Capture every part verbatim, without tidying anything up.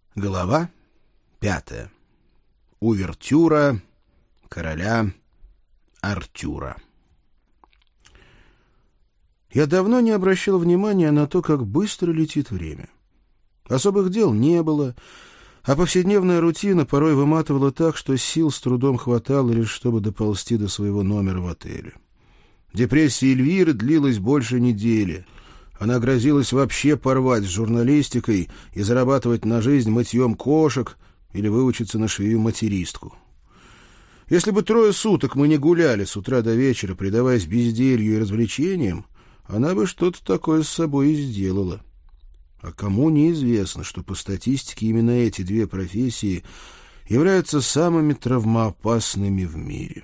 Глава пятая. Увертюра короля Артюра. Я давно не обращал внимания на то, как быстро летит время. Особых дел не было, а повседневная рутина порой выматывала так, что сил с трудом хватало лишь, чтобы доползти до своего номера в отеле. Депрессия Эльвиры длилась больше недели. Она грозилась вообще порвать с журналистикой и зарабатывать на жизнь мытьем кошек или выучиться на швею-материстку. Если бы трое суток мы не гуляли с утра до вечера, предаваясь безделью и развлечениям, она бы что-то такое с собой и сделала. А кому неизвестно, что по статистике именно эти две профессии являются самыми травмоопасными в мире.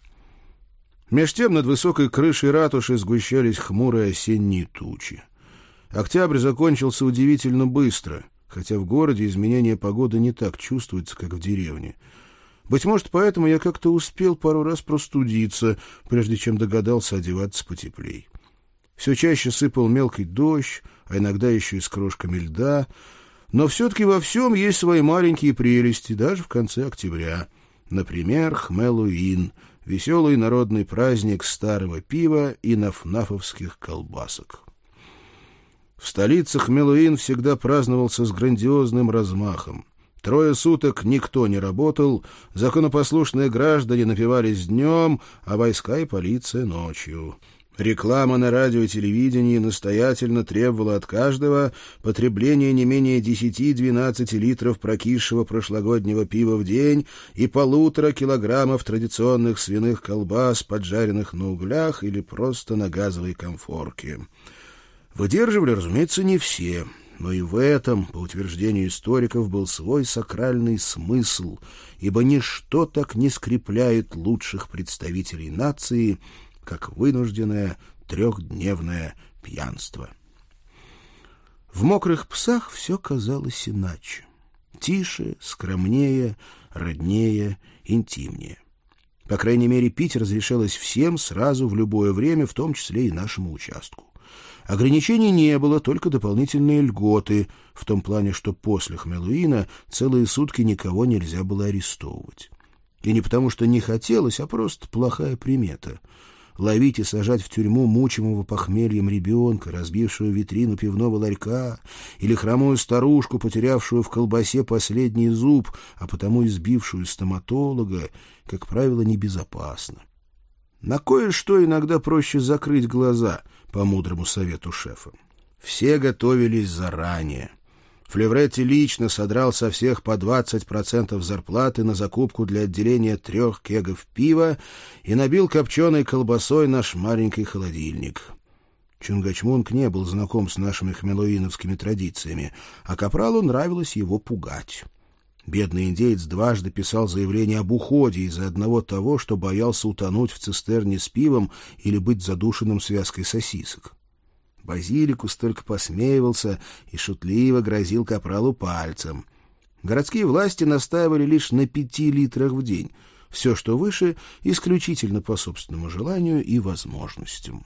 Меж тем над высокой крышей ратуши сгущались хмурые осенние тучи. Октябрь закончился удивительно быстро, хотя в городе изменение погоды не так чувствуется, как в деревне. Быть может, поэтому я как-то успел пару раз простудиться, прежде чем догадался одеваться потеплей. Все чаще сыпал мелкий дождь, а иногда еще и с крошками льда, но все-таки во всем есть свои маленькие прелести, даже в конце октября. Например, Хмелуин — веселый народный праздник старого пива и нафнафовских колбасок. В столице Хмелуин всегда праздновался с грандиозным размахом. Трое суток никто не работал, законопослушные граждане напивались днем, а войска и полиция ночью. Реклама на радио и телевидении настоятельно требовала от каждого потребления не менее десяти-двенадцати литров прокисшего прошлогоднего пива в день и полутора килограммов традиционных свиных колбас, поджаренных на углях или просто на газовой конфорке. Выдерживали, разумеется, не все, но и в этом, по утверждению историков, был свой сакральный смысл, ибо ничто так не скрепляет лучших представителей нации, как вынужденное трехдневное пьянство. В «Мокрых псах» все казалось иначе. Тише, скромнее, роднее, интимнее. По крайней мере, пить разрешалось всем сразу в любое время, в том числе и нашему участку. Ограничений не было, только дополнительные льготы, в том плане, что после Хмелуина целые сутки никого нельзя было арестовывать. И не потому, что не хотелось, а просто плохая примета. Ловить и сажать в тюрьму мучимого похмельем ребенка, разбившего витрину пивного ларька, или хромую старушку, потерявшую в колбасе последний зуб, а потому избившую стоматолога, как правило, небезопасно. На кое-что иногда проще закрыть глаза, по мудрому совету шефа. Все готовились заранее. Флевретти лично содрал со всех по двадцать процентов зарплаты на закупку для отделения трех кегов пива и набил копченой колбасой наш маленький холодильник. Чунгачмунг не был знаком с нашими хмелуиновскими традициями, а капралу нравилось его пугать. Бедный индеец дважды писал заявление об уходе из-за одного того, что боялся утонуть в цистерне с пивом или быть задушенным связкой сосисок. Базиликус только посмеивался и шутливо грозил капралу пальцем. Городские власти настаивали лишь на пяти литрах в день. Все, что выше, исключительно по собственному желанию и возможностям.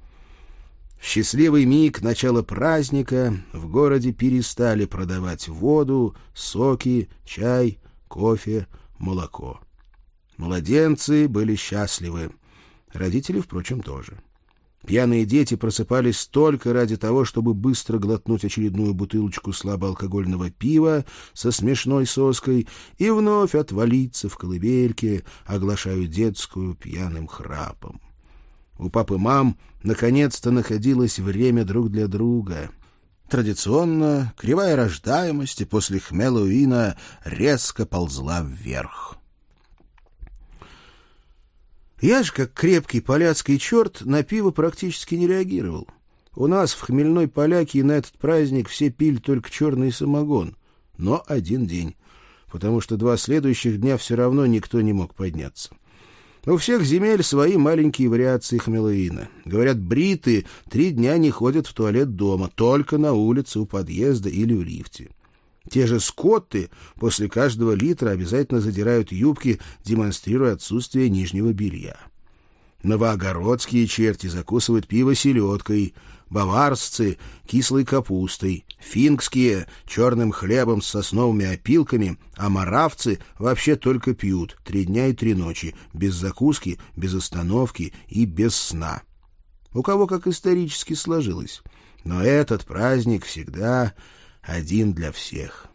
В счастливый миг начала праздника в городе перестали продавать воду, соки, чай, кофе, молоко. Младенцы были счастливы. Родители, впрочем, тоже. Пьяные дети просыпались только ради того, чтобы быстро глотнуть очередную бутылочку слабоалкогольного пива со смешной соской и вновь отвалиться в колыбельке, оглашая детскую пьяным храпом. У пап и мам наконец-то находилось время друг для друга. Традиционно кривая рождаемости после Хмелуина резко ползла вверх. Я же, как крепкий поляцкий черт, на пиво практически не реагировал. У нас в Хмельной Поляке на этот праздник все пили только черный самогон, но один день, потому что два следующих дня все равно никто не мог подняться. У всех земель свои маленькие вариации Хмелуина. Говорят, бриты три дня не ходят в туалет дома, только на улице, у подъезда или в лифте. Те же скотты после каждого литра обязательно задирают юбки, демонстрируя отсутствие нижнего белья. Новоогородские черти закусывают пиво селедкой, баварсцы — кислой капустой, финские — черным хлебом с сосновыми опилками, а моравцы вообще только пьют три дня и три ночи, без закуски, без остановки и без сна. У кого как исторически сложилось. Но этот праздник всегда один для всех.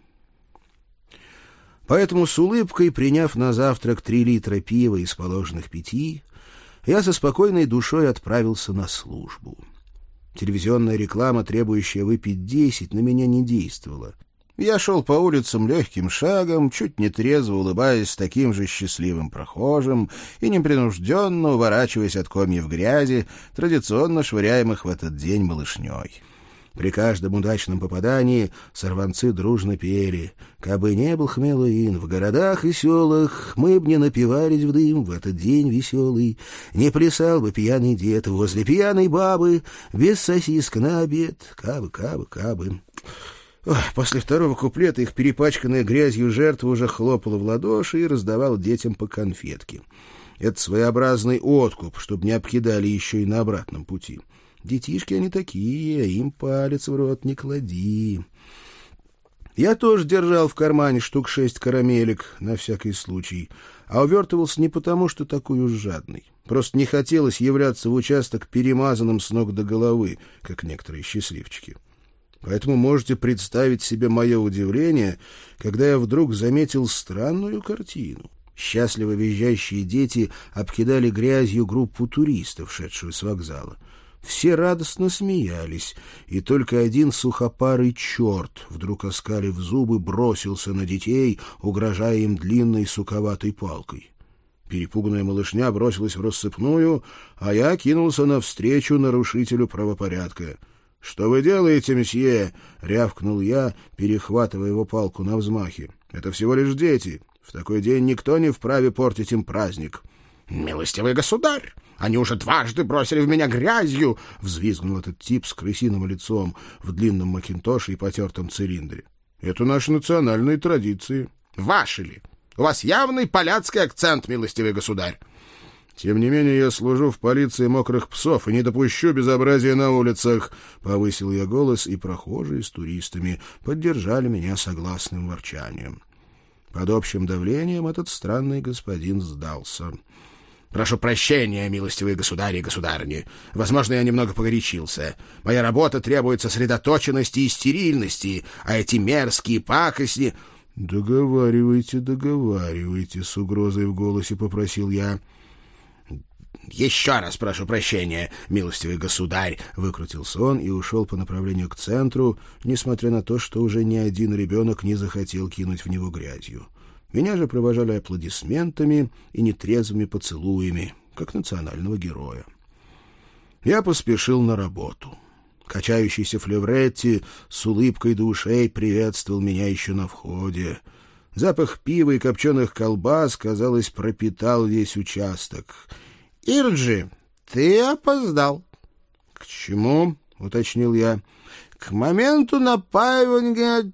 Поэтому с улыбкой, приняв на завтрак три литра пива из положенных пяти, я со спокойной душой отправился на службу. Телевизионная реклама, требующая выпить десять, на меня не действовала. Я шел по улицам легким шагом, чуть не трезво улыбаясь таким же счастливым прохожим и непринужденно уворачиваясь от комьев грязи, традиционно швыряемых в этот день малышней. При каждом удачном попадании сорванцы дружно пели: «Кабы не был Хмелуин в городах и селах, мы б не напивались в дым в этот день веселый, не плясал бы пьяный дед возле пьяной бабы, без сосиск на обед, кабы, кабы, кабы». Ох, после второго куплета их перепачканная грязью жертва уже хлопала в ладоши и раздавала детям по конфетке. Это своеобразный откуп, чтобы не обкидали еще и на обратном пути. Детишки они такие, им палец в рот не клади. Я тоже держал в кармане штук шесть карамелек на всякий случай, а увертывался не потому, что такой уж жадный. Просто не хотелось являться в участок перемазанным с ног до головы, как некоторые счастливчики. Поэтому можете представить себе мое удивление, когда я вдруг заметил странную картину. Счастливо визжащие дети обкидали грязью группу туристов, шедшую с вокзала. Все радостно смеялись, и только один сухопарый черт, вдруг оскалив зубы, бросился на детей, угрожая им длинной суковатой палкой. Перепуганная малышня бросилась в рассыпную, а я кинулся навстречу нарушителю правопорядка. — Что вы делаете, месье? — рявкнул я, перехватывая его палку на взмахе. — Это всего лишь дети. В такой день никто не вправе портить им праздник. — Милостивый государь! Они уже дважды бросили в меня грязью! — взвизгнул этот тип с крысиным лицом в длинном макинтоше и потертом цилиндре. — Это наши национальные традиции. — Ваши ли? У вас явный поляцкий акцент, милостивый государь. Тем не менее, я служу в полиции мокрых псов и не допущу безобразия на улицах. Повысил я голос, и прохожие с туристами поддержали меня согласным ворчанием. Под общим давлением этот странный господин сдался. — Прошу прощения, милостивые государи и государыни. Возможно, я немного погорячился. Моя работа требует сосредоточенности и стерильности, а эти мерзкие пакости... — Договаривайте, договаривайте, — с угрозой в голосе попросил я. — Еще раз прошу прощения, милостивый государь, — выкрутился он и ушел по направлению к центру, несмотря на то, что уже ни один ребенок не захотел кинуть в него грязью. Меня же провожали аплодисментами и нетрезвыми поцелуями, как национального героя. Я поспешил на работу. Качающийся Флевретти с улыбкой до ушей приветствовал меня еще на входе. Запах пива и копченых колбас, казалось, пропитал весь участок. — Ирджи, ты опоздал. — К чему? — уточнил я. — К моменту напаивания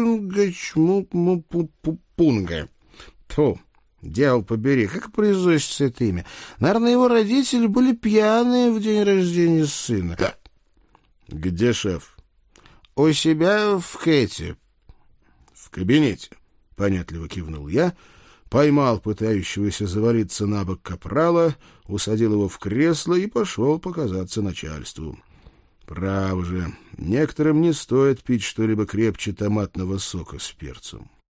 чунга-чму-пунга. Тьфу, дьявол побери, как произносится это имя? Наверное, его родители были пьяные в день рождения сына. — Где шеф? — У себя в Кэти. — В кабинете, — понятливо кивнул я, поймал пытающегося завалиться на бок капрала, усадил его в кресло и пошел показаться начальству. Право же, некоторым не стоит пить что-либо крепче томатного сока с перцем.